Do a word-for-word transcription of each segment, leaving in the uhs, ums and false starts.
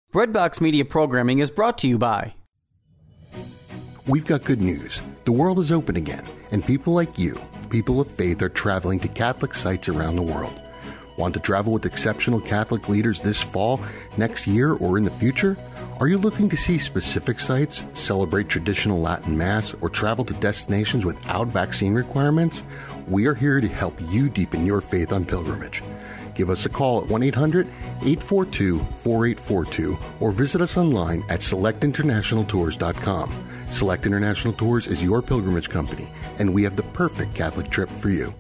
Breadbox Media programming is brought to you by... We've got good news. The world is open again, and people like you, people of faith, are traveling to Catholic sites around the world. Want to travel with exceptional Catholic leaders this fall, next year, or in the future? Are you looking to see specific sites, celebrate traditional Latin Mass, or travel to destinations without vaccine requirements? We are here to help you deepen your faith on pilgrimage. Give us a call at one eight hundred eight four two four eight four two or visit us online at select international tours dot com. Select International Tours is your pilgrimage company, and we have the perfect Catholic trip for you.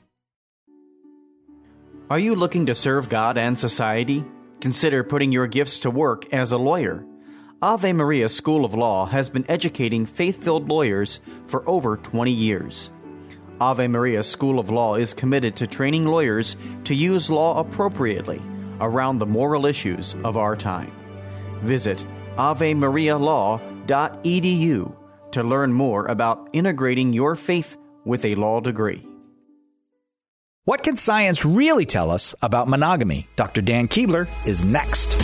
Are you looking to serve God and society? Consider putting your gifts to work as a lawyer. Ave Maria School of Law has been educating faith-filled lawyers for over twenty years. Ave Maria School of Law is committed to training lawyers to use law appropriately around the moral issues of our time. Visit ave maria law dot e d u to learn more about integrating your faith with a law degree. What can science really tell us about monogamy? Doctor Dan Keebler is next.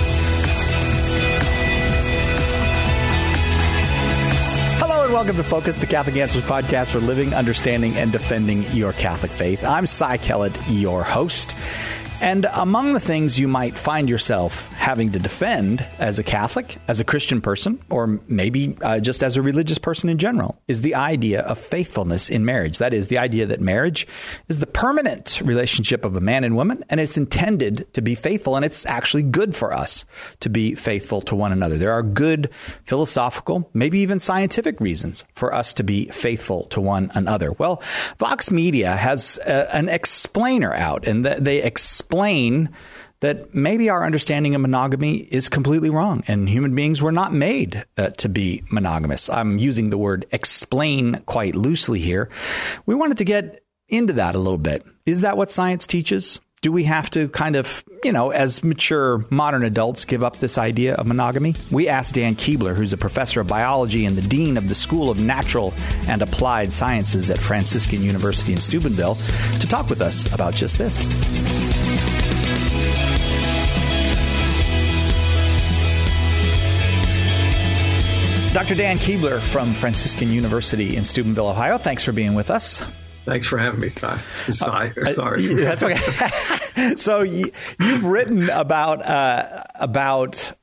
Welcome to Focus, the Catholic Answers podcast for living, understanding, and defending your Catholic faith. I'm Cy Kellett, your host. And among the things you might find yourself having to defend as a Catholic, as a Christian person, or maybe uh, just as a religious person in general, is the idea of faithfulness in marriage. That is, the idea that marriage is the permanent relationship of a man and woman, and it's intended to be faithful, and it's actually good for us to be faithful to one another. There are good philosophical, maybe even scientific reasons for us to be faithful to one another. Well, Vox Media has a, an explainer out, and th- they explain Explain that maybe our understanding of monogamy is completely wrong and human beings were not made uh, to be monogamous. I'm using the word explain quite loosely here. We wanted to get into that a little bit. Is that what science teaches? Do we have to kind of, you know, as mature modern adults, give up this idea of monogamy? We asked Dan Keebler, who's a professor of biology and the dean of the School of Natural and Applied Sciences at Franciscan University in Steubenville, to talk with us about just this. Doctor Dan Keebler from Franciscan University in Steubenville, Ohio. Thanks for being with us. Thanks for having me, Ty. Cy. Uh, Sorry. That's okay. So you, you've written about uh, about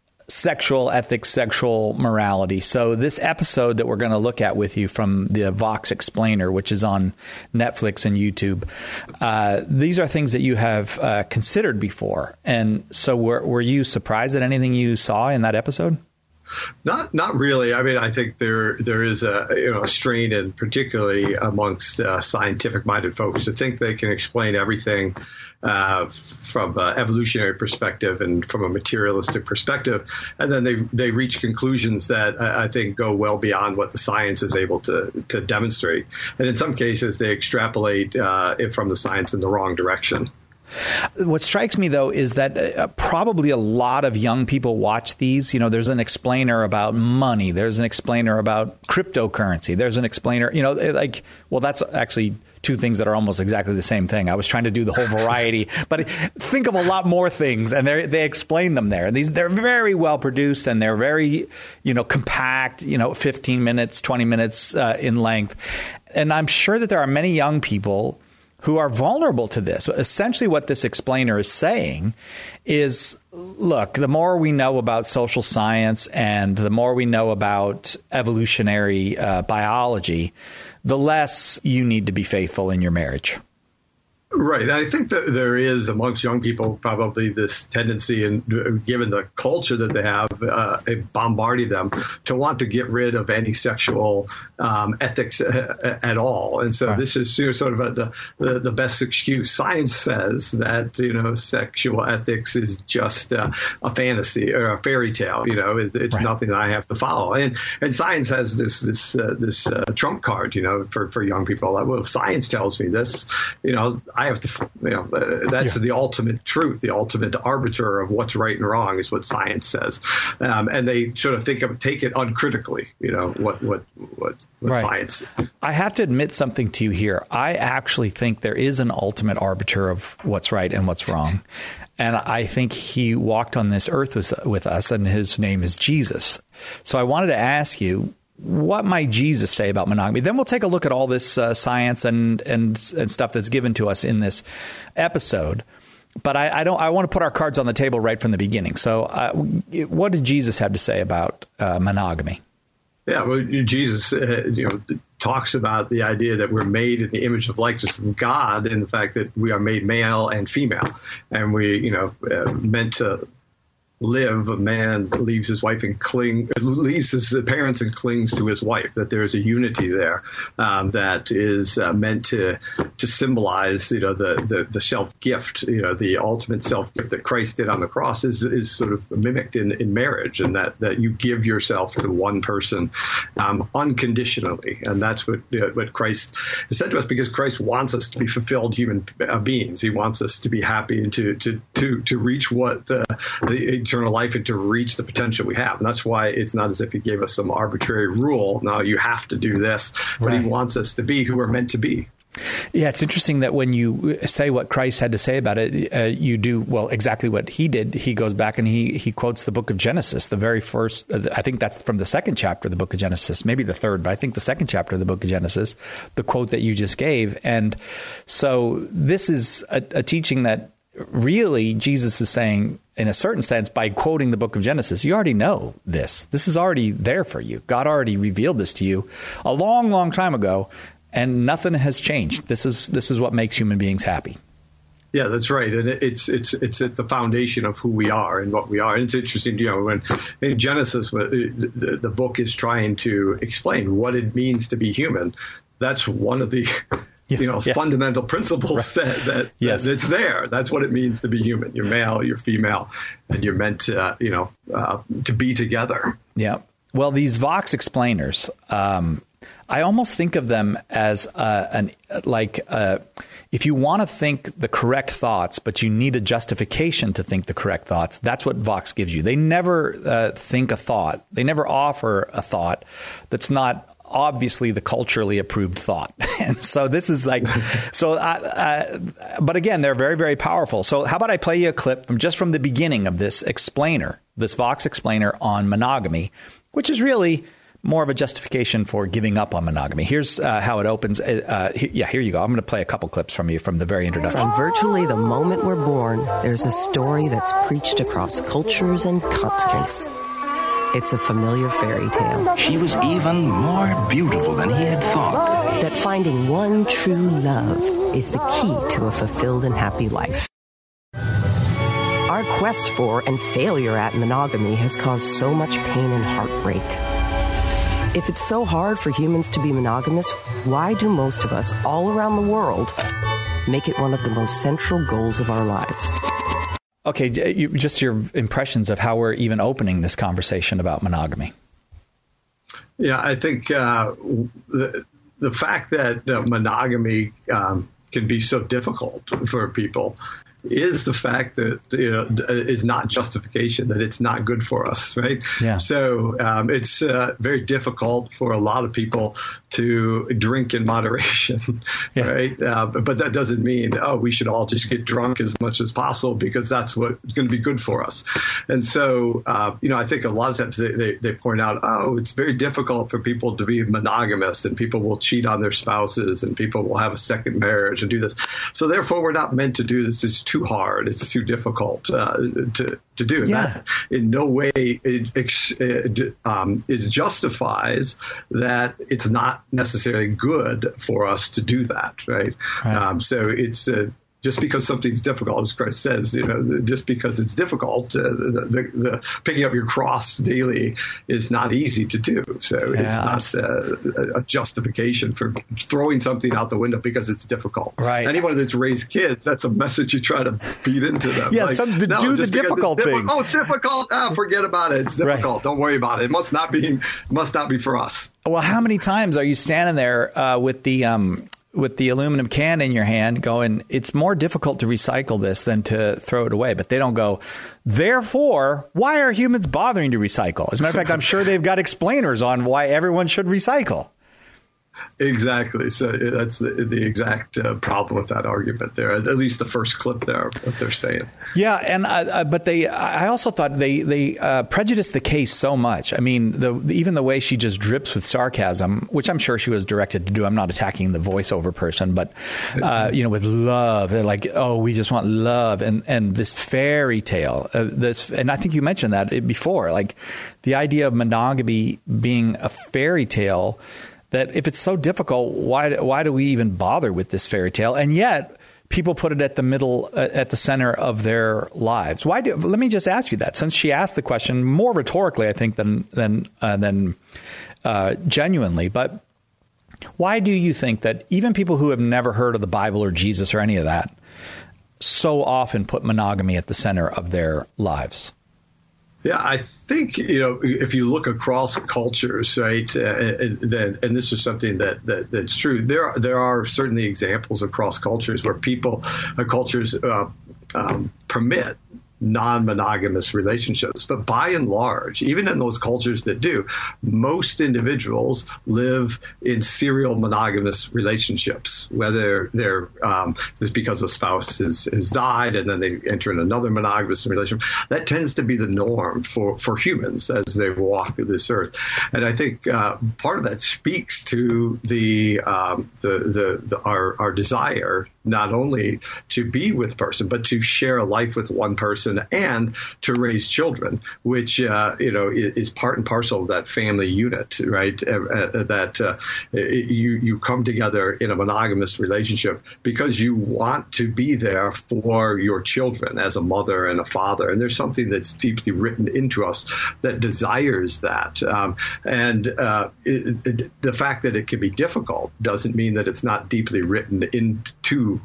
sexual ethics, sexual morality. So this episode that we're going to look at with you from the Vox Explainer, which is on Netflix and YouTube, uh, these are things that you have uh, considered before. And so were, were you surprised at anything you saw in that episode? Not, not really. I mean, I think there there is a you know a strain, and particularly amongst uh, scientific-minded folks, to think they can explain everything uh, from an evolutionary perspective and from a materialistic perspective, and then they they reach conclusions that I, I think go well beyond what the science is able to to demonstrate, and in some cases they extrapolate uh, it from the science in the wrong direction. What strikes me, though, is that uh, probably a lot of young people watch these. You know, there's an explainer about money. There's an explainer about cryptocurrency. There's an explainer, you know, like, well, that's actually two things that are almost exactly the same thing. I was trying to do the whole variety, but think of a lot more things, and they they explain them there. These they're very well produced, and they're very, you know, compact, you know, fifteen minutes, twenty minutes uh, in length. And I'm sure that there are many young people who are vulnerable to this. Essentially, what this explainer is saying is, look, the more we know about social science and the more we know about evolutionary uh, biology, the less you need to be faithful in your marriage. Right. I think that there is amongst young people probably this tendency, and given the culture that they have, uh, bombarding them to want to get rid of any sexual um, ethics a, a, at all. And so right. This is you know, sort of a, the, the the best excuse. Science says that you know sexual ethics is just uh, a fantasy or a fairy tale. You know, it, it's right. Nothing that I have to follow. And and science has this this uh, this uh, trump card. You know, for for young people. Well, if science tells me this, you know, I I have to, you know, uh, that's yeah. the ultimate truth, the ultimate arbiter of what's right and wrong is what science says. Um, and they sort of think of, take it uncritically, you know, what, what, what, what right. science. I have to admit something to you here. I actually think there is an ultimate arbiter of what's right and what's wrong. And I think he walked on this earth with, with us, and his name is Jesus. So I wanted to ask you, what might Jesus say about monogamy? Then we'll take a look at all this uh, science and, and and stuff that's given to us in this episode. But I, I don't. I want to put our cards on the table right from the beginning. So, uh, what did Jesus have to say about uh, monogamy? Yeah, well, Jesus, uh, you know, talks about the idea that we're made in the image of likeness of God, and the fact that we are made male and female, and we, you know, uh, meant to live. A man leaves his wife and cling, leaves his parents and clings to his wife. That there is a unity there um, that is uh, meant to to symbolize, you know, the the, the self gift, you know, the ultimate self gift that Christ did on the cross is is sort of mimicked in, in marriage, and that that you give yourself to one person um, unconditionally, and that's what you know, what Christ has said to us, because Christ wants us to be fulfilled human uh, beings. He wants us to be happy and to to to to reach what the, the eternal life and to reach the potential we have. And that's why it's not as if he gave us some arbitrary rule. No, you have to do this. But right. he wants us to be who we're meant to be. Yeah, it's interesting that when you say what Christ had to say about it, uh, you do, well, exactly what he did. He goes back and he he quotes the book of Genesis, the very first, uh, I think that's from the second chapter of the book of Genesis, maybe the third, but I think the second chapter of the book of Genesis, the quote that you just gave. And so this is a, a teaching that really Jesus is saying, in a certain sense, by quoting the book of Genesis, you already know this. This is already there for you. God already revealed this to you a long, long time ago, and nothing has changed. This is this is what makes human beings happy. Yeah, that's right, and it's it's it's at the foundation of who we are and what we are. And it's interesting, you know, when in Genesis, the, the book is trying to explain what it means to be human. That's one of the Yeah, you know, yeah. fundamental principles right. that, that, yes. that it's there. That's what it means to be human. You're male, you're female, and you're meant to, uh, you know, uh, to be together. Yeah. Well, these Vox explainers, um, I almost think of them as uh, an like uh, if you want to think the correct thoughts, but you need a justification to think the correct thoughts. That's what Vox gives you. They never uh, think a thought. They never offer a thought that's not obviously the culturally approved thought. And so this is like, so, uh, uh, but again, they're very, very powerful. So how about I play you a clip from just from the beginning of this explainer, this Vox explainer on monogamy, which is really more of a justification for giving up on monogamy. Here's uh, how it opens. Uh, he, yeah, here you go. I'm going to play a couple clips from you from the very introduction. From virtually the moment we're born, there's a story that's preached across cultures and continents. It's a familiar fairy tale. She was even more beautiful than he had thought. That finding one true love is the key to a fulfilled and happy life. Our quest for and failure at monogamy has caused so much pain and heartbreak. If it's so hard for humans to be monogamous, why do most of us all around the world make it one of the most central goals of our lives? Okay, you, just your impressions of how we're even opening this conversation about monogamy. Yeah, I think uh, the the fact that uh, monogamy um, can be so difficult for people is the fact that, you know, is not justification, that it's not good for us, right? Yeah. So um, it's uh, very difficult for a lot of people to drink in moderation, yeah. right? Uh, but, but that doesn't mean, oh, we should all just get drunk as much as possible because that's what's going to be good for us. And so, uh, you know, I think a lot of times they, they, they point out, oh, it's very difficult for people to be monogamous, and people will cheat on their spouses, and people will have a second marriage and do this. So therefore, we're not meant to do this. It's too hard. It's too difficult uh, to to do. Yeah. That in no way it, it um, it justifies that it's not necessarily good for us to do that, right? right. Um, so it's uh, just because something's difficult, as Christ says, you know, just because it's difficult, uh, the, the, the picking up your cross daily is not easy to do. So yeah, it's not uh, a justification for throwing something out the window because it's difficult. Right. Anyone that's raised kids, that's a message you try to feed into them. yeah, like, some, to no, do the difficult it's thing. Oh, it's difficult. Oh, forget about it. It's difficult. Right. Don't worry about it. It must not be. Must not be for us. Well, how many times are you standing there uh, with the um, with the aluminum can in your hand going, it's more difficult to recycle this than to throw it away. But they don't go, therefore, why are humans bothering to recycle? As a matter of fact, I'm sure they've got explainers on why everyone should recycle. Exactly. So that's the, the exact uh, problem with that argument there. At least the first clip there, what they're saying. Yeah, and uh, but they, I also thought they they uh, prejudiced the case so much. I mean, the, the even the way she just drips with sarcasm, which I'm sure she was directed to do. I'm not attacking the voiceover person, but uh, you know, with love, they're like, oh, we just want love, and and this fairy tale, uh, this, and I think you mentioned that before, like the idea of monogamy being a fairy tale. That if it's so difficult, why why do we even bother with this fairy tale? And yet people put it at the middle, uh, at the center of their lives. Why do? Let me just ask you that. Since she asked the question more rhetorically, I think, than than uh, than uh, genuinely. But why do you think that even people who have never heard of the Bible or Jesus or any of that so often put monogamy at the center of their lives? Yeah, I think, you know, if you look across cultures, right, uh, and, then, and this is something that, that that's true, there there are certainly examples across cultures where people, uh, cultures uh, um, permit non-monogamous relationships. But by and large, even in those cultures that do, most individuals live in serial monogamous relationships, whether they're um, just because a spouse has, has died and then they enter in another monogamous relationship. That tends to be the norm for, for humans as they walk this earth. And I think uh, part of that speaks to the, um, the, the, the our, our desire not only to be with a person, but to share a life with one person and to raise children, which, uh, you know, is, is part and parcel of that family unit, right? Uh, uh, that uh, you, you come together in a monogamous relationship because you want to be there for your children as a mother and a father. And there's something that's deeply written into us that desires that. Um, and uh, it, it, the fact that it can be difficult doesn't mean that it's not deeply written into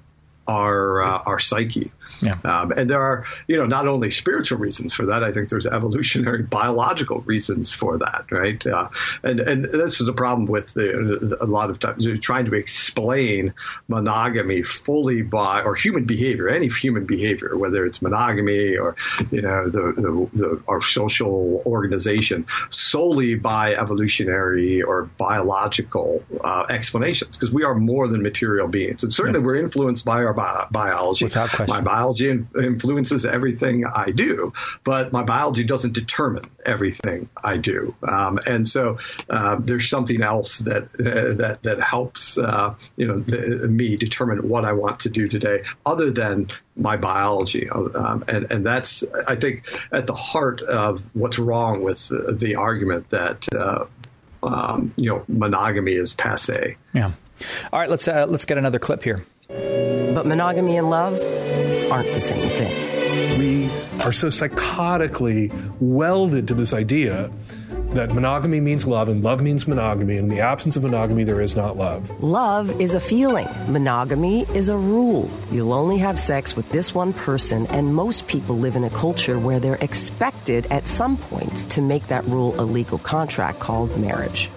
our uh, our psyche. Yeah. Um, and there are, you know, not only spiritual reasons for that, I think there's evolutionary biological reasons for that, right? Uh, and, and this is a problem with the, a lot of times trying to explain monogamy fully by, or human behavior, any human behavior, whether it's monogamy or, you know, the, the, the our social organization, solely by evolutionary or biological uh, explanations, because we are more than material beings. And certainly yeah. we're influenced by our bi- biology. Without question. My biology in- influences everything I do, but my biology doesn't determine everything I do. Um, and so uh, there's something else that uh, that that helps uh, you know the, me determine what I want to do today, other than my biology. Um, and and that's, I think, at the heart of what's wrong with the, the argument that uh, um, you know monogamy is passé. Yeah. All right. Let's uh, let's get another clip here. But monogamy and love aren't the same thing. We are so psychotically welded to this idea that monogamy means love and love means monogamy. And in the absence of monogamy, there is not love. Love is a feeling. Monogamy is a rule. You'll only have sex with this one person, and most people live in a culture where they're expected at some point to make that rule a legal contract called marriage.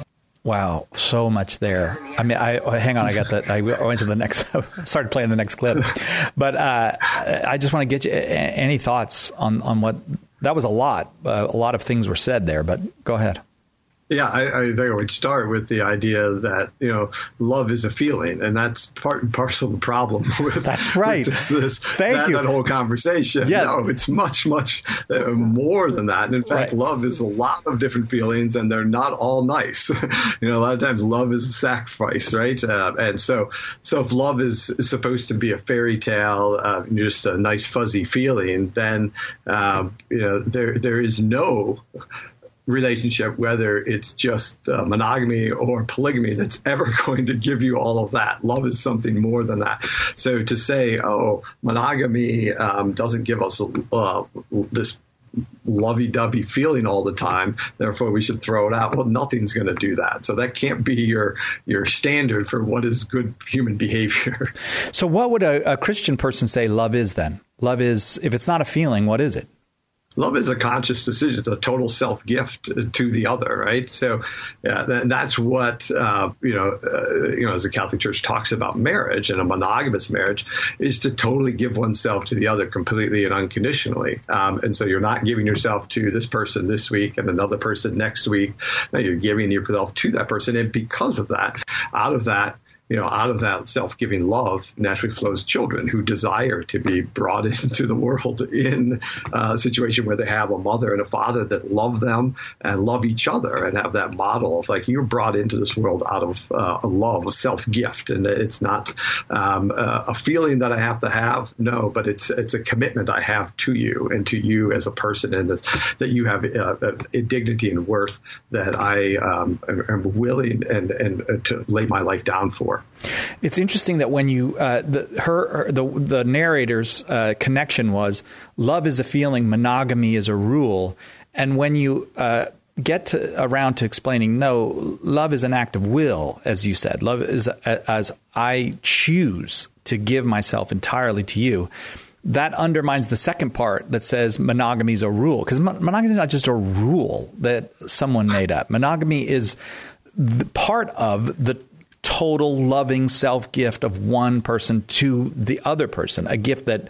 Wow, so much there. I mean, I oh, hang on. I got that. I went to the next. Started playing the next clip, but uh, I just want to get you any thoughts on on what that was. A lot, uh, a lot of things were said there. But go ahead. Yeah, I, I think I would start with the idea that, you know, love is a feeling, and that's part and parcel of the problem with, that's right. with this, this, Thank that, you. that whole conversation. Yeah. No, it's much, much uh, more than that. And in fact, right. love is a lot of different feelings, and they're not all nice. You know, a lot of times love is a sacrifice, right? Uh, and so, so if love is, is supposed to be a fairy tale, uh, just a nice fuzzy feeling, then, um, you know, there there is no relationship, whether it's just uh, monogamy or polygamy, that's ever going to give you all of that. Love is something more than that. So to say, oh, monogamy um, doesn't give us uh, this lovey-dovey feeling all the time, therefore we should throw it out. Well, nothing's going to do that. So that can't be your your standard for what is good human behavior. So what would a, a Christian person say love is then? Love is, if it's not a feeling, what is it? love is a conscious decision. It's a total self-gift to the other, right? So yeah, that, that's what, uh, you know, uh, you know, as the Catholic Church talks about marriage and a monogamous marriage is to totally give oneself to the other completely and unconditionally. Um, and so you're not giving yourself to this person this week and another person next week. No, you're giving yourself to that person. And because of that, out of that, you know, out of that self-giving love naturally flows children who desire to be brought into the world in a situation where they have a mother and a father that love them and love each other and have that model of like you're brought into this world out of uh, a love, a self-gift. And it's not um, uh, a feeling that I have to have. No, but it's it's a commitment I have to you and to you as a person, and that you have uh, a dignity and worth that I um, am, am willing and, and uh, to lay my life down for. It's interesting that when you uh, the her, her the the narrator's uh, connection was love is a feeling, monogamy is a rule, and when you uh, get to, around to explaining no, love is an act of will, as you said, love is a, as I choose to give myself entirely to you. That undermines the second part that says monogamy is a rule, because monogamy is not just a rule that someone made up. Monogamy is the part of the total loving self-gift of one person to the other person, a gift that,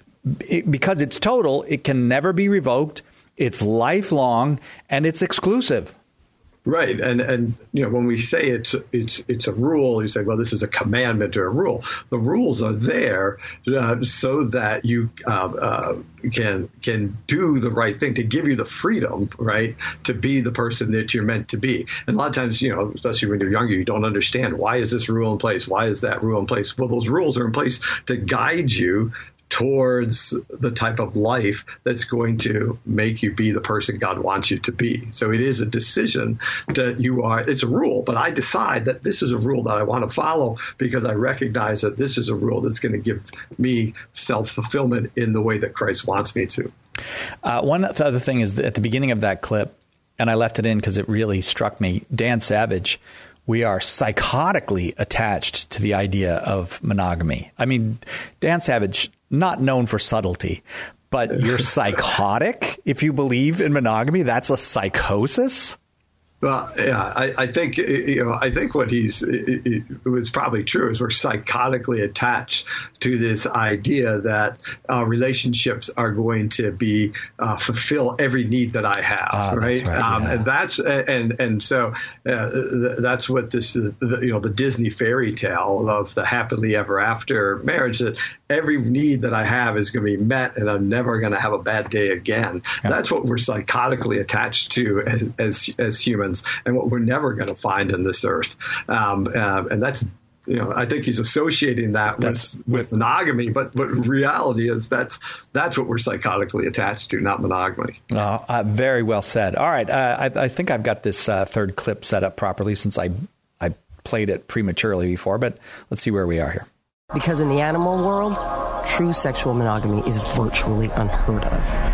it, because it's total, it can never be revoked, it's lifelong, and it's exclusive. Right. And, and you know, when we say it's it's it's a rule, you say, well, this is a commandment or a rule. The rules are there uh, so that you uh, uh, can can do the right thing, to give you the freedom, right, to be the person that you're meant to be. And a lot of times, you know, especially when you're younger, you don't understand, why is this rule in place? Why is that rule in place? Well, those rules are in place to guide you towards the type of life that's going to make you be the person God wants you to be. So it is a decision that you are, it's a rule, but I decide that this is a rule that I want to follow because I recognize that this is a rule that's going to give me self-fulfillment in the way that Christ wants me to. Uh, one other thing is that at the beginning of that clip, and I left it in because it really struck me, Dan Savage, we are psychotically attached to the idea of monogamy. I mean, Dan Savage, not known for subtlety, but you're psychotic if you believe in monogamy. That's a psychosis. Well, yeah, I, I think you know. I think what he's it, it, it's probably true is we're psychotically attached to this idea that uh, relationships are going to be uh, fulfill every need that I have, oh, right? That's right um, yeah. And that's and and so uh, that's what this uh, the, you know the Disney fairy tale of the happily ever after marriage, that every need that I have is going to be met and I'm never going to have a bad day again. Yeah. That's what we're psychotically attached to as as, as humans. And what we're never going to find in this earth. Um, uh, and that's, you know, I think he's associating that with, with monogamy, but but reality is that's that's what we're psychotically attached to, not monogamy. Oh, uh, very well said. All right. Uh, I, I think I've got this uh, third clip set up properly since I, I played it prematurely before, but let's see where we are here. Because in the animal world, true sexual monogamy is virtually unheard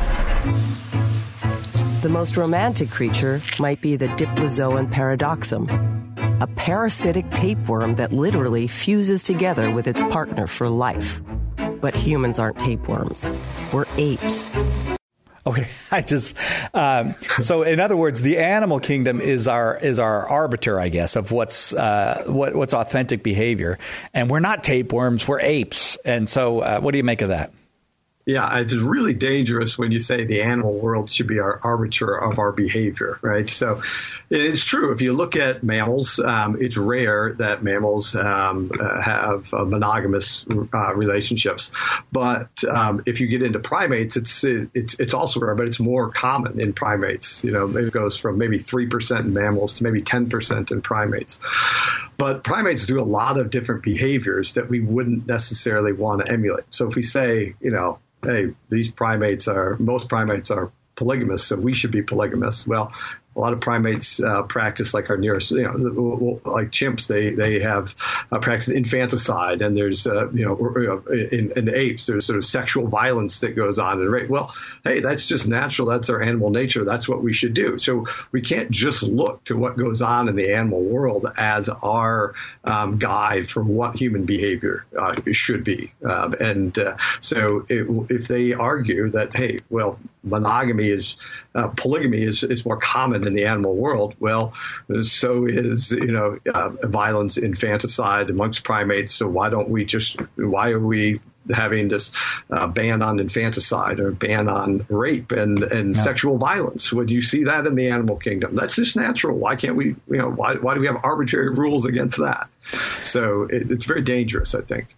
of. The most romantic creature might be the Diplozoan paradoxum, a parasitic tapeworm that literally fuses together with its partner for life. But humans aren't tapeworms. We're apes. Okay, I just um, so in other words, the animal kingdom is our is our arbiter, I guess, of what's uh, what, what's authentic behavior, and we're not tapeworms, we're apes. And so, uh, what do you make of that? Yeah, it's really dangerous when you say the animal world should be our arbiter of our behavior, right? So it's true. If you look at mammals, um, it's rare that mammals um, uh, have uh, monogamous uh, relationships. But um, if you get into primates, it's it's it's also rare, but it's more common in primates. You know, it goes from maybe three percent in mammals to maybe ten percent in primates. But primates do a lot of different behaviors that we wouldn't necessarily want to emulate. So if we say, you know, hey, these primates are, most primates are polygamous, so we should be polygamous. Well, a lot of primates uh, practice like our nearest, you know, like chimps, they they have uh, practice infanticide, and there's, uh, you know, in, in apes, there's sort of sexual violence that goes on. And well, hey, that's just natural. That's our animal nature. That's what we should do. So we can't just look to what goes on in the animal world as our um, guide for what human behavior uh, should be. Um, and uh, so it, if they argue that, hey, well, monogamy is uh, polygamy is, is more common in the animal world. Well, so is, you know, uh, violence, infanticide amongst primates. So why don't we just, why are we having this uh, ban on infanticide or ban on rape and, and yeah. sexual violence? Would you see that in the animal kingdom? That's just natural. Why can't we, you know, why, why do we have arbitrary rules against that? So it, it's very dangerous, I think.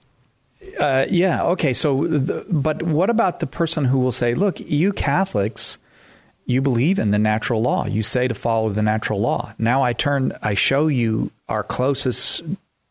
Uh, yeah. Okay. So, the, but what about the person who will say, look, you Catholics, you believe in the natural law. You say to follow the natural law. Now I turn, I show you our closest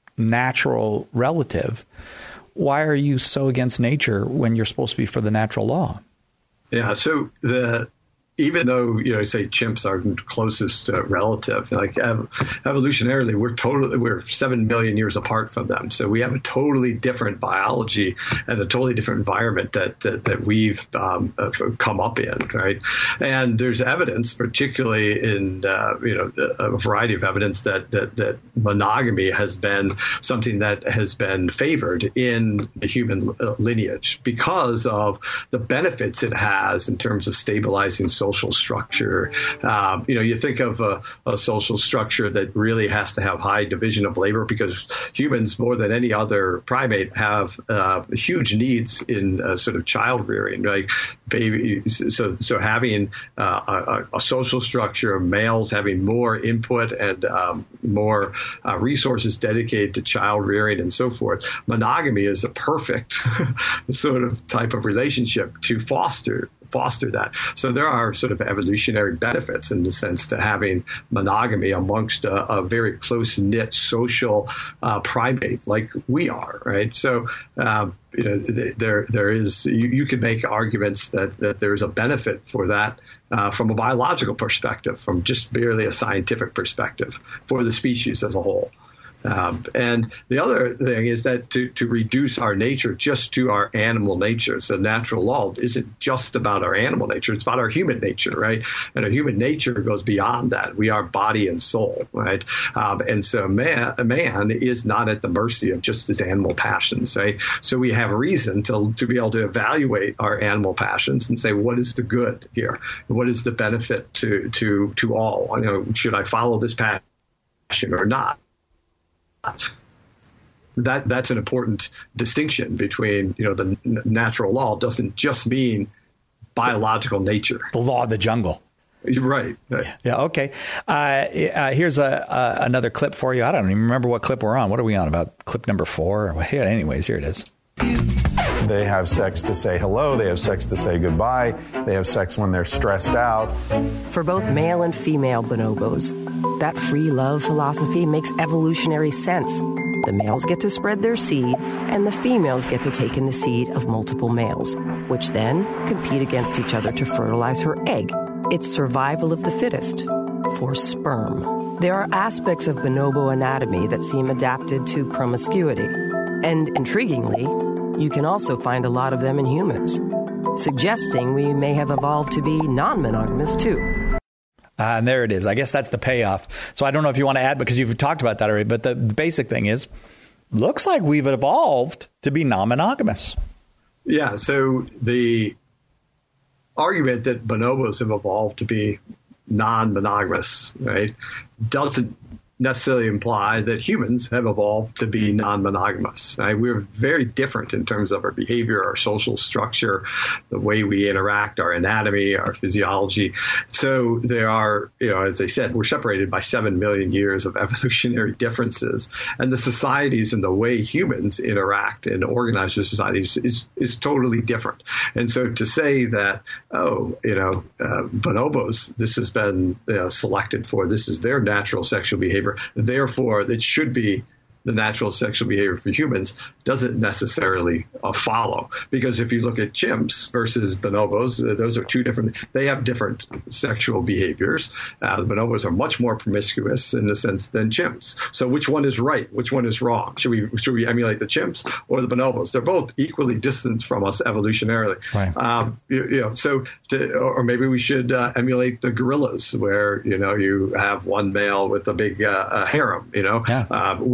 natural relative. Why are you so against nature when you're supposed to be for the natural law? Yeah. So the even though, you know, say chimps are closest uh, relative, like ev- evolutionarily, we're totally we're seven million years apart from them. So we have a totally different biology and a totally different environment that that, that we've um, come up in, right? And there's evidence, particularly in uh, you know a variety of evidence that, that that monogamy has been something that has been favored in the human lineage because of the benefits it has in terms of stabilizing social social structure. Um, you know, you think of a, a social structure that really has to have high division of labor because humans, more than any other primate, have uh, huge needs in uh, sort of child rearing, right? Babies. So, so having uh, a, a social structure of males having more input and um, more uh, resources dedicated to child rearing and so forth. Monogamy is a perfect sort of type of relationship to foster foster that. So there are sort of evolutionary benefits in the sense to having monogamy amongst a, a very close-knit social uh, primate like we are, right? So, um, you know, th- there there is, you, you could make arguments that, that there's a benefit for that uh, from a biological perspective, from just barely a scientific perspective for the species as a whole. Um, and the other thing is that to, to reduce our nature just to our animal nature. So natural law isn't just about our animal nature. It's about our human nature, right? And our human nature goes beyond that. We are body and soul, right? Um, and so man, a man is not at the mercy of just his animal passions, right? So we have reason to, to be able to evaluate our animal passions and say, what is the good here? What is the benefit to, to, to all? You know, should I follow this passion or not? That that's an important distinction between, you know, the n- natural law doesn't just mean biological nature. The law of the jungle. Right. right. Yeah. Okay. Uh, uh, here's a, uh, another clip for you. I don't even remember what clip we're on. What are we on? About clip number four? Well, yeah, anyways, here it is. They have sex to say hello. They have sex to say goodbye. They have sex when they're stressed out. For both male and female bonobos, that free love philosophy makes evolutionary sense. The males get to spread their seed, and the females get to take in the seed of multiple males, which then compete against each other to fertilize her egg. It's survival of the fittest for sperm. There are aspects of bonobo anatomy that seem adapted to promiscuity. And intriguingly, you can also find a lot of them in humans, suggesting we may have evolved to be non-monogamous too. Uh, and there it is. I guess that's the payoff. So I don't know if you want to add, because you've talked about that already, but the, the basic thing is, looks like we've evolved to be non-monogamous. Yeah, so the argument that bonobos have evolved to be non-monogamous, right, doesn't necessarily imply that humans have evolved to be non-monogamous. Right? We're very different in terms of our behavior, our social structure, the way we interact, our anatomy, our physiology. So there are, you know, as I said, we're separated by seven million years of evolutionary differences. And the societies and the way humans interact and organize their societies is, is totally different. And so to say that, oh, you know, uh, bonobos, this has been you know, selected for, this is their natural sexual behavior, therefore, it should be the natural sexual behavior for humans, doesn't necessarily uh, follow. Because if you look at chimps versus bonobos, uh, those are two different, they have different sexual behaviors. Uh, the bonobos are much more promiscuous in the sense than chimps. So which one is right? Which one is wrong? Should we should we emulate the chimps or the bonobos? They're both equally distant from us evolutionarily. Right. Um, you, you know, so, to, or maybe we should uh, emulate the gorillas where, you know, you have one male with a big uh, a harem, you know, yeah. um, which one should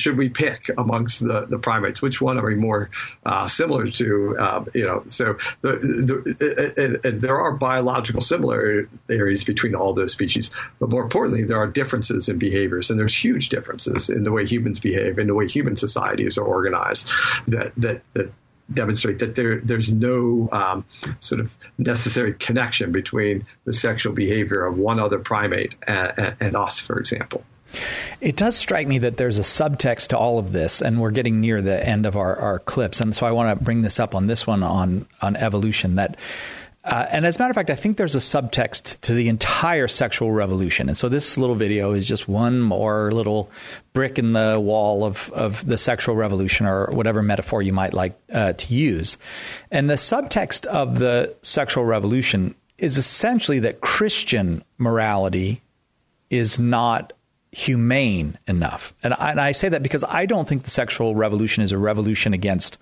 should we pick amongst the, the primates? Which one are we more uh, similar to? Um, you know, so the, the and, and there are biological similarities between all those species, but more importantly, there are differences in behaviors, and there's huge differences in the way humans behave, in the way human societies are organized. That that that. demonstrate that there there's no um, sort of necessary connection between the sexual behavior of one other primate and, and, and us, for example. It does strike me that there's a subtext to all of this, and we're getting near the end of our, our clips. And so I want to bring this up on this one on, on evolution that Uh, and as a matter of fact, I think there's a subtext to the entire sexual revolution. And so this little video is just one more little brick in the wall of, of the sexual revolution, or whatever metaphor you might like uh, to use. And the subtext of the sexual revolution is essentially that Christian morality is not humane enough. And I, and I say that because I don't think the sexual revolution is a revolution against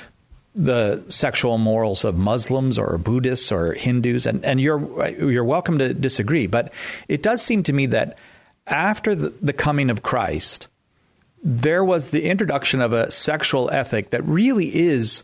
the sexual morals of Muslims or Buddhists or Hindus, and, and you're you're welcome to disagree. But it does seem to me that after the, the coming of Christ, there was the introduction of a sexual ethic that really is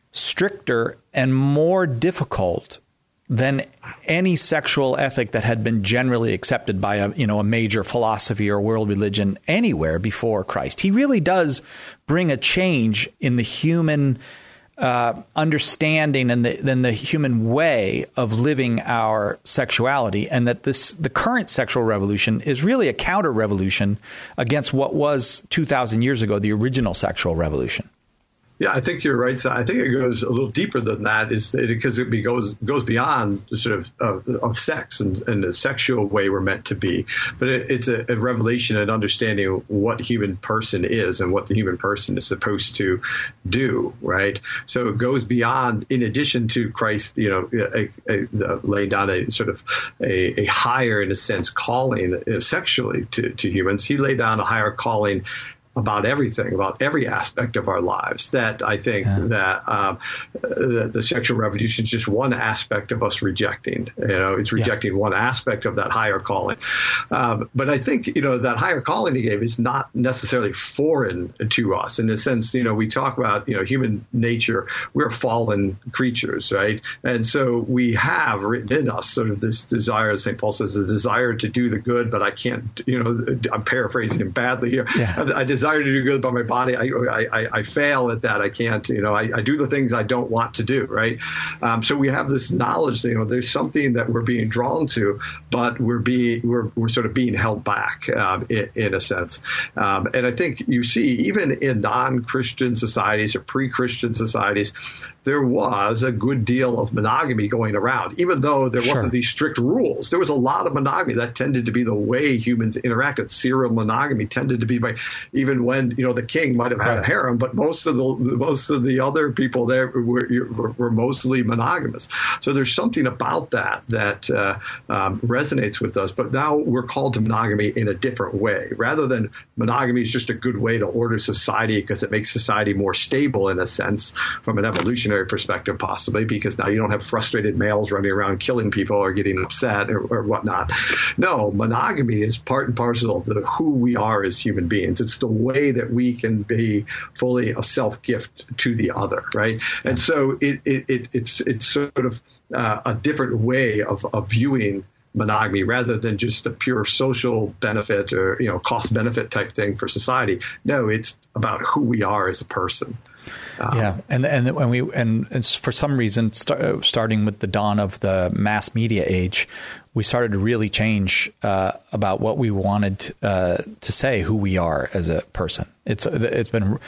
stricter and more difficult than any sexual ethic that had been generally accepted by a, you know, a major philosophy or world religion anywhere before Christ. He really does bring a change in the human Uh, understanding and the, then the human way of living our sexuality, and that this the current sexual revolution is really a counter revolution against what was two thousand years ago, the original sexual revolution. Yeah, I think you're right. So I think it goes a little deeper than that, is because it goes goes beyond the sort of uh, of sex and, and the sexual way we're meant to be. But it, it's a, a revelation and understanding of what human person is and what the human person is supposed to do. Right. So it goes beyond, in addition to Christ, you know, a, a, a, laying down a sort of a, a higher, in a sense, calling uh, sexually to, to humans. He laid down a higher calling about everything, about every aspect of our lives, that I think yeah. that um, the, the sexual revolution is just one aspect of us rejecting. You know, it's rejecting yeah. one aspect of that higher calling. Um, but I think, you know, that higher calling he gave is not necessarily foreign to us. In the sense, you know, we talk about, you know, human nature, we're fallen creatures, right? And so we have written in us sort of this desire, as Saint Paul says, the desire to do the good, but I can't, you know, I'm paraphrasing him badly here. Yeah. I desire to do good, but my body, I, I, I fail at that. I can't, you know, I, I do the things I don't want to do, right? Um, so we have this knowledge that, you know, there's something that we're being drawn to, but we're being, we're, we're sort of being held back um, in, in a sense. Um, and I think you see, even in non-Christian societies or pre-Christian societies, there was a good deal of monogamy going around, even though there sure. wasn't these strict rules. There was a lot of monogamy. That tended to be the way humans interacted. Serial monogamy tended to be by, even when, you know, the king might have had right. a harem, but most of the most of the other people there were, were, were mostly monogamous. So there's something about that that uh, um, resonates with us. But now we're called to monogamy in a different way. Rather than monogamy is just a good way to order society because it makes society more stable, in a sense, from an evolutionary perspective, possibly, because now you don't have frustrated males running around killing people or getting upset or, or whatnot. No, monogamy is part and parcel of the, who we are as human beings. It's the way that we can be fully a self-gift to the other, right? And so it, it, it it's it's sort of uh, a different way of, of viewing monogamy, rather than just a pure social benefit or, you know, cost benefit type thing for society. No, it's about who we are as a person. Um, yeah, and and when we and it's for some reason, start, starting with the dawn of the mass media age, we started to really change uh, about what we wanted uh, to say, who we are as a person. It's it's been,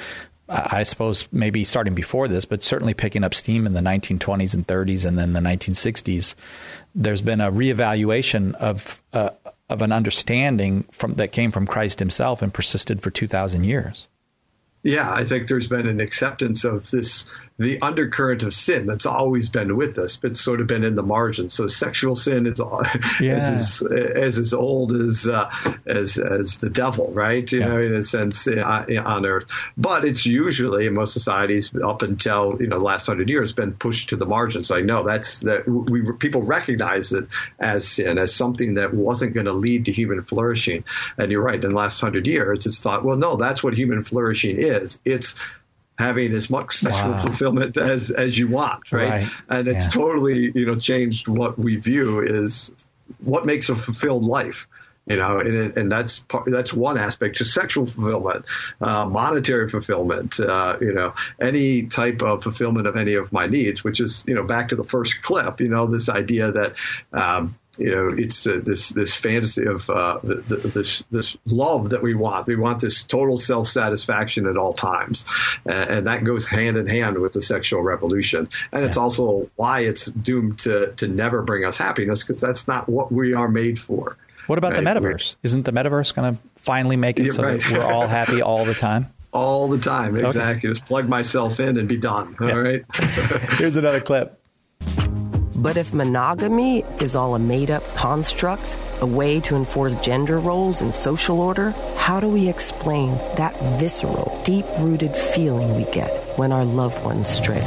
I suppose, maybe starting before this, but certainly picking up steam in the nineteen twenties and thirties, and then the nineteen sixties. There's been a reevaluation of uh, of an understanding from that came from Christ himself and persisted for two thousand years. Yeah, I think there's been an acceptance of this the undercurrent of sin that's always been with us, but sort of been in the margins. So sexual sin is yeah. as, as, as as old as uh, as as the devil, right? You yeah. know, in a sense, uh, on earth. But it's usually in most societies up until you know the last hundred years been pushed to the margins. I know that's that we people recognize it as sin, as something that wasn't going to lead to human flourishing. And you're right. In the last hundred years, it's thought, well, no, that's what human flourishing is. It's having as much sexual wow. fulfillment as, as you want, right? right. And it's yeah. totally, you know, changed what we view is what makes a fulfilled life, you know, and, and that's part, that's one aspect, just sexual fulfillment, uh, monetary fulfillment, uh, you know, any type of fulfillment of any of my needs, which is, you know, back to the first clip, you know, this idea that, um, you know, it's uh, this this fantasy of uh, the, the, this this love that we want. We want this total self-satisfaction at all times, uh, and that goes hand in hand with the sexual revolution. And yeah. it's also why it's doomed to to never bring us happiness, because that's not what we are made for. What about right? the metaverse? Isn't the metaverse going to finally make it yeah, so right. that we're all happy all the time? All the time, exactly. Okay. Just plug myself in and be done. All yeah. right. Here's another clip. But if monogamy is all a made-up construct, a way to enforce gender roles and social order, how do we explain that visceral, deep-rooted feeling we get when our loved ones stray?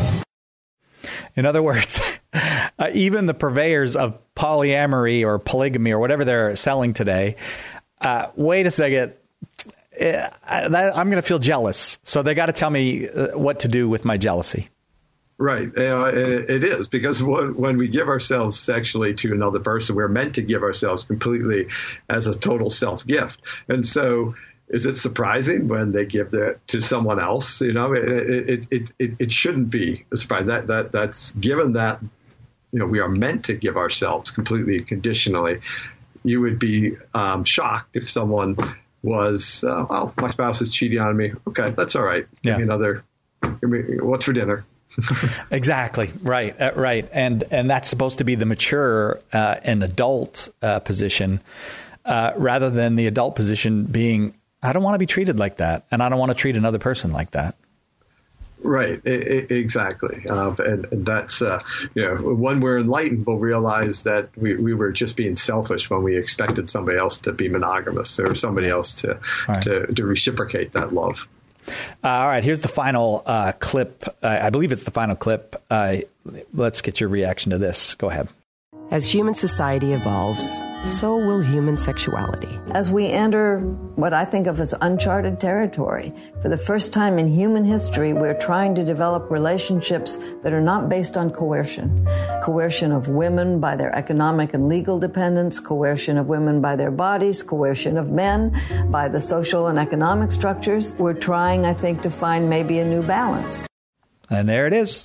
In other words, uh, even the purveyors of polyamory or polygamy or whatever they're selling today, uh, wait a second, uh, I'm going to feel jealous. So they got to tell me uh, what to do with my jealousy. Right. You know, it, it is, because when, when we give ourselves sexually to another person, we're meant to give ourselves completely as a total self-gift. And so is it surprising when they give that to someone else? You know, it it it, it, it shouldn't be a surprise. That, that, that's given that, you know, we are meant to give ourselves completely conditionally. You would be um, shocked if someone was, uh, oh, my spouse is cheating on me. Okay, that's all right. Give yeah. me another, give me, what's for dinner? Exactly. Right. Uh, right. And and that's supposed to be the mature uh, and adult uh, position uh, rather than the adult position being, I don't want to be treated like that. And I don't want to treat another person like that. Right. I, I, exactly. Uh, and, and that's, uh, you know, when we're enlightened, we'll realize that we, we were just being selfish when we expected somebody else to be monogamous or somebody else to, right. to, to reciprocate that love. Uh, all right, here's the final uh, clip. Uh, I believe it's the final clip. Uh, let's get your reaction to this. Go ahead. As human society evolves, so will human sexuality. As we enter what I think of as uncharted territory, for the first time in human history, we're trying to develop relationships that are not based on coercion. Coercion of women by their economic and legal dependence, coercion of women by their bodies, coercion of men by the social and economic structures. We're trying, I think, to find maybe a new balance. And there it is.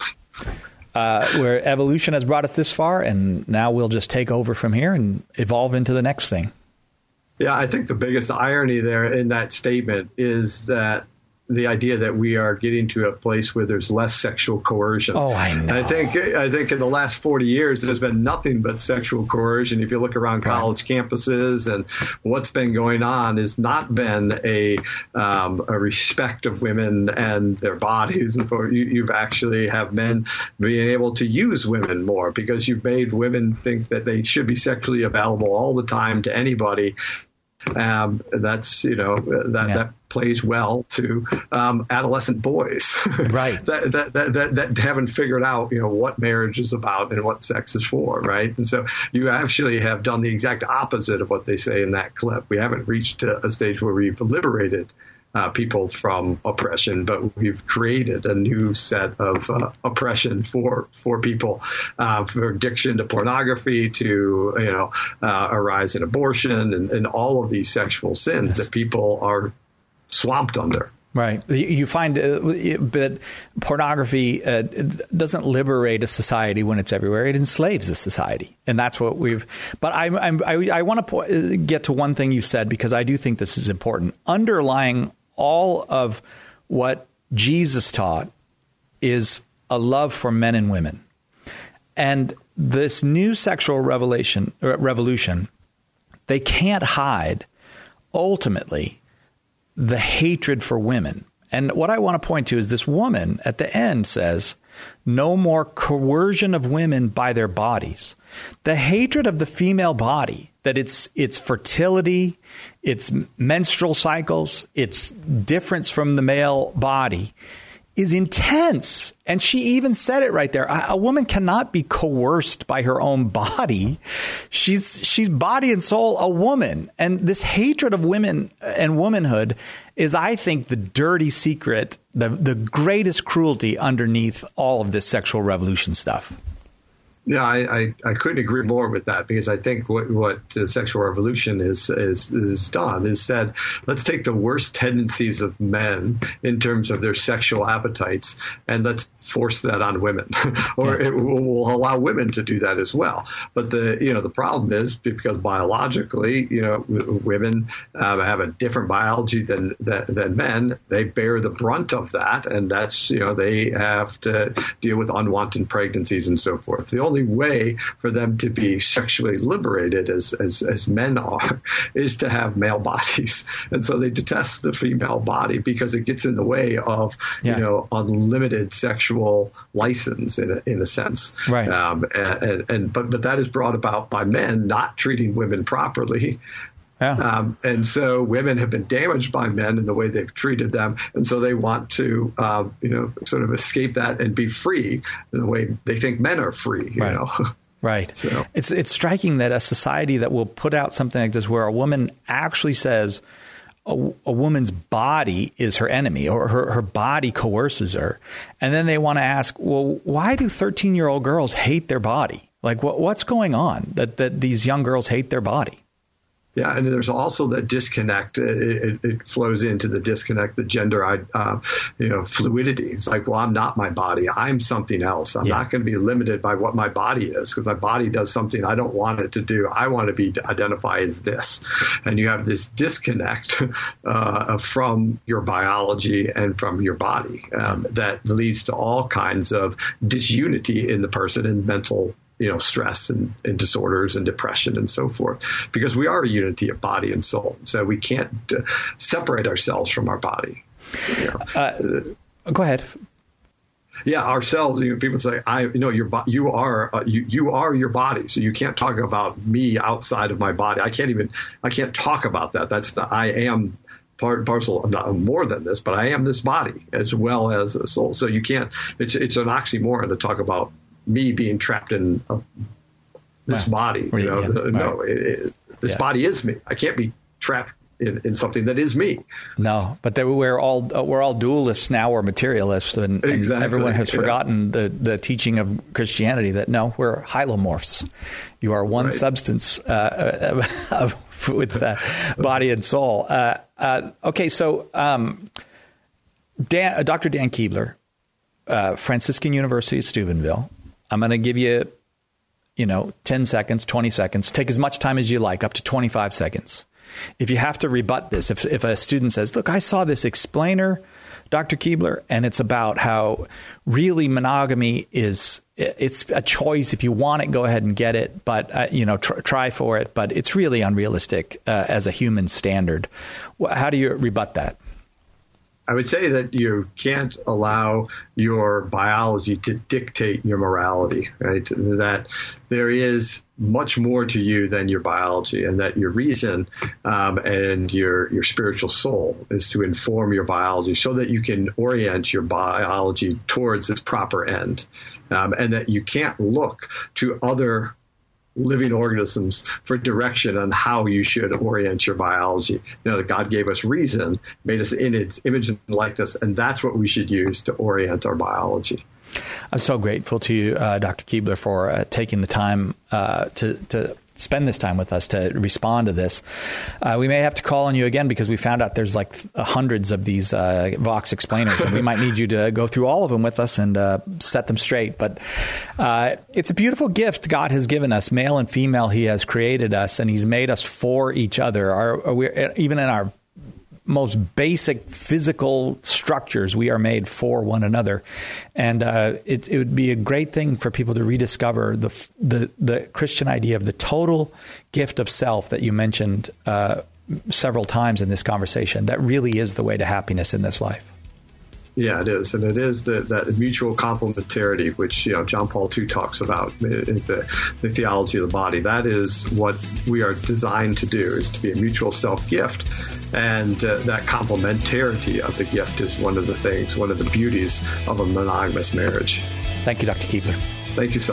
Uh, where evolution has brought us this far, and now we'll just take over from here and evolve into the next thing. Yeah, I think the biggest irony there in that statement is that the idea that we are getting to a place where there's less sexual coercion. Oh, I know. And I think I think in the last forty years, there's been nothing but sexual coercion. If you look around college campuses, and what's been going on has not been a um, a respect of women and their bodies. And for you, you've actually have men being able to use women more because you've made women think that they should be sexually available all the time to anybody. Um, that's, you know, that, yeah. that plays well to um, adolescent boys, right? that, that, that, that, that haven't figured out, you know, what marriage is about and what sex is for, right? And so you actually have done the exact opposite of what they say in that clip. We haven't reached a, a stage where we've liberated Uh, people from oppression, but we've created a new set of uh, oppression for for people, uh, for addiction to pornography, to you know, uh, a rise in abortion, and, and all of these sexual sins yes. that people are swamped under. Right. You find uh, that pornography uh, doesn't liberate a society when it's everywhere. It enslaves a society. And that's what we've. But I'm, I'm, I, I want to po- get to one thing you said, because I do think this is important. Underlying all of what Jesus taught is a love for men and women. And this new sexual revelation, revolution, they can't hide ultimately the hatred for women And what I want to point to is this woman at the end says, no more coercion of women by their bodies. The hatred of the female body, that it's its fertility, its menstrual cycles, its difference from the male body, is intense. And she even said it right there. A, a woman cannot be coerced by her own body. She's she's body and soul a woman. And this hatred of women and womanhood is, I think, the dirty secret, the, the greatest cruelty underneath all of this sexual revolution stuff. Yeah, I, I, I couldn't agree more with that, because I think what, what the sexual revolution is, is is done is said, let's take the worst tendencies of men in terms of their sexual appetites and let's force that on women, or it will, will allow women to do that as well. But the you know the problem is, because biologically, you know, women uh, have a different biology than, than than men. They bear the brunt of that, and that's you know they have to deal with unwanted pregnancies and so forth. The only way for them to be sexually liberated as, as as men are is to have male bodies, and so they detest the female body because it gets in the way of yeah. you know unlimited sexual license in a, in a sense. Right. Um, and, and, and but but that is brought about by men not treating women properly. Yeah. Um, and so women have been damaged by men in the way they've treated them. And so they want to, um, you know, sort of escape that and be free in the way they think men are free, you right. know. Right. So. It's it's striking that a society that will put out something like this, where a woman actually says a, a woman's body is her enemy, or her, her body coerces her. And then they want to ask, well, why do thirteen-year-old girls hate their body? Like, what what's going on that, that these young girls hate their body? Yeah, and there's also that disconnect. It, it, it flows into the disconnect, the gender, uh, you know, fluidity. It's like, well, I'm not my body. I'm something else. I'm yeah. not going to be limited by what my body is, because my body does something I don't want it to do. I want to be identify as this. And you have this disconnect uh, from your biology and from your body um, that leads to all kinds of disunity in the person and mental you know, stress and, and disorders and depression and so forth, because we are a unity of body and soul. So we can't uh, separate ourselves from our body. You know. uh, go ahead. Yeah, ourselves. You know, people say, "I, you know, your you are uh, you you are your body." So you can't talk about me outside of my body. I can't even I can't talk about that. That's the I am. Part parcel of not more than this, but I am this body as well as a soul. So you can't. It's it's an oxymoron to talk about me being trapped in a, this right. body. You know, yeah. no, right. it, it, this yeah. body is me. I can't be trapped in, in something that is me. No, but there, we're all we're all dualists now, or materialists, and, exactly. and everyone has yeah. forgotten the the teaching of Christianity that no, we're hylomorphs. You are one right. substance uh, uh, with uh, body and soul. Uh, uh, okay, so um, Dan, uh, Doctor Dan Keebler, uh, Franciscan University of Steubenville. I'm going to give you, you know, ten seconds, twenty seconds. Take as much time as you like, up to twenty-five seconds. If you have to rebut this, if, if a student says, look, I saw this explainer, Doctor Keebler, and it's about how really monogamy is, it's a choice. If you want it, go ahead and get it. But, uh, you know, tr- try for it. But it's really unrealistic uh, as a human standard. How do you rebut that? I would say that you can't allow your biology to dictate your morality, right? That there is much more to you than your biology, and that your reason um, and your your spiritual soul is to inform your biology so that you can orient your biology towards its proper end, um, and that you can't look to other living organisms for direction on how you should orient your biology. You know, that God gave us reason, made us in its image and likeness, and that's what we should use to orient our biology. I'm so grateful to you, uh, Doctor Keebler, for uh, taking the time uh, to, to spend this time with us to respond to this. Uh, we may have to call on you again because we found out there's like hundreds of these uh, Vox explainers, and we might need you to go through all of them with us and uh, set them straight. But uh, it's a beautiful gift God has given us, male and female. He has created us, and He's made us for each other. Our, we're, even in our most basic physical structures, we are made for one another. And uh, it, it would be a great thing for people to rediscover the, the, the Christian idea of the total gift of self that you mentioned uh, several times in this conversation. That really is the way to happiness in this life. Yeah, it is. And it is the, that mutual complementarity, which, you know, John Paul the Second talks about, the, the theology of the body. That is what we are designed to do, is to be a mutual self-gift. And uh, that complementarity of the gift is one of the things, one of the beauties of a monogamous marriage. Thank you, Doctor Keebler. Thank you, Si.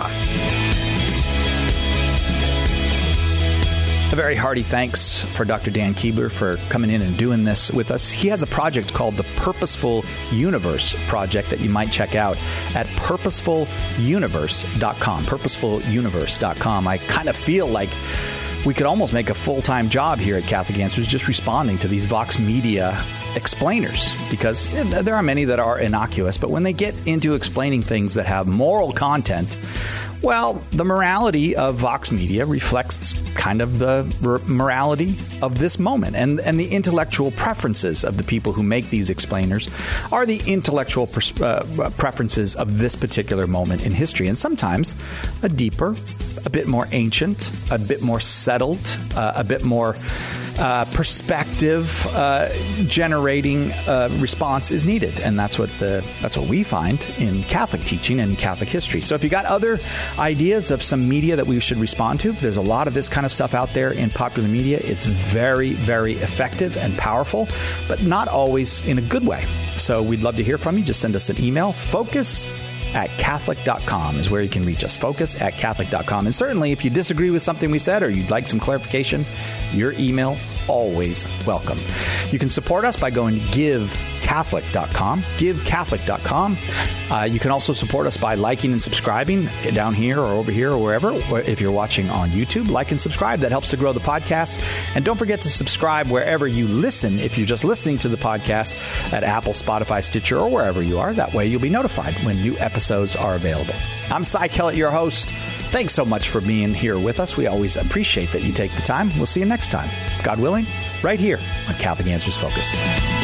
A very hearty thanks for Doctor Dan Keebler for coming in and doing this with us. He has a project called the Purposeful Universe Project that you might check out at purposeful universe dot com. purposeful universe dot com. I kind of feel like we could almost make a full-time job here at Catholic Answers just responding to these Vox Media explainers, because there are many that are innocuous, but when they get into explaining things that have moral content, well, the morality of Vox Media reflects kind of the morality of this moment, and and the intellectual preferences of the people who make these explainers are the intellectual pers- uh, preferences of this particular moment in history, and sometimes a deeper, a bit more ancient, a bit more settled, uh, a bit more Uh, perspective uh, generating uh, response is needed, and that's what the that's what we find in Catholic teaching and Catholic history. So if you got other ideas of some media that we should respond to, there's a lot of this kind of stuff out there in popular media. It's very, very effective and powerful, but not always in a good way. So we'd love to hear from you. Just send us an email. Focus at Catholic dot com is where you can reach us. Focus at Catholic dot com. And certainly, if you disagree with something we said or you'd like some clarification, your email always welcome. You can support us by going to give Catholic dot com. give Catholic dot com. Uh, you can also support us by liking and subscribing down here or over here or wherever. Or if you're watching on YouTube, like and subscribe. That helps to grow the podcast. And don't forget to subscribe wherever you listen. If you're just listening to the podcast at Apple, Spotify, Stitcher, or wherever you are, that way you'll be notified when new episodes are available. I'm Si Kellett, your host. Thanks so much for being here with us. We always appreciate that you take the time. We'll see you next time, God willing, right here on Catholic Answers Focus.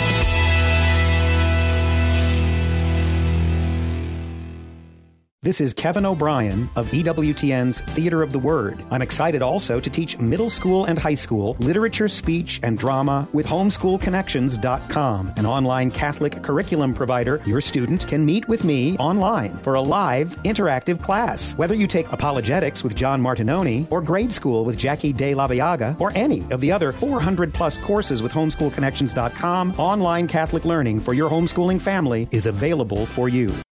This is Kevin O'Brien of E W T N's Theater of the Word. I'm excited also to teach middle school and high school literature, speech, and drama with homeschool connections dot com, an online Catholic curriculum provider. Your student can meet with me online for a live, interactive class. Whether you take apologetics with John Martinoni, or grade school with Jackie De La Viaga, or any of the other four hundred plus courses with homeschool connections dot com, online Catholic learning for your homeschooling family is available for you.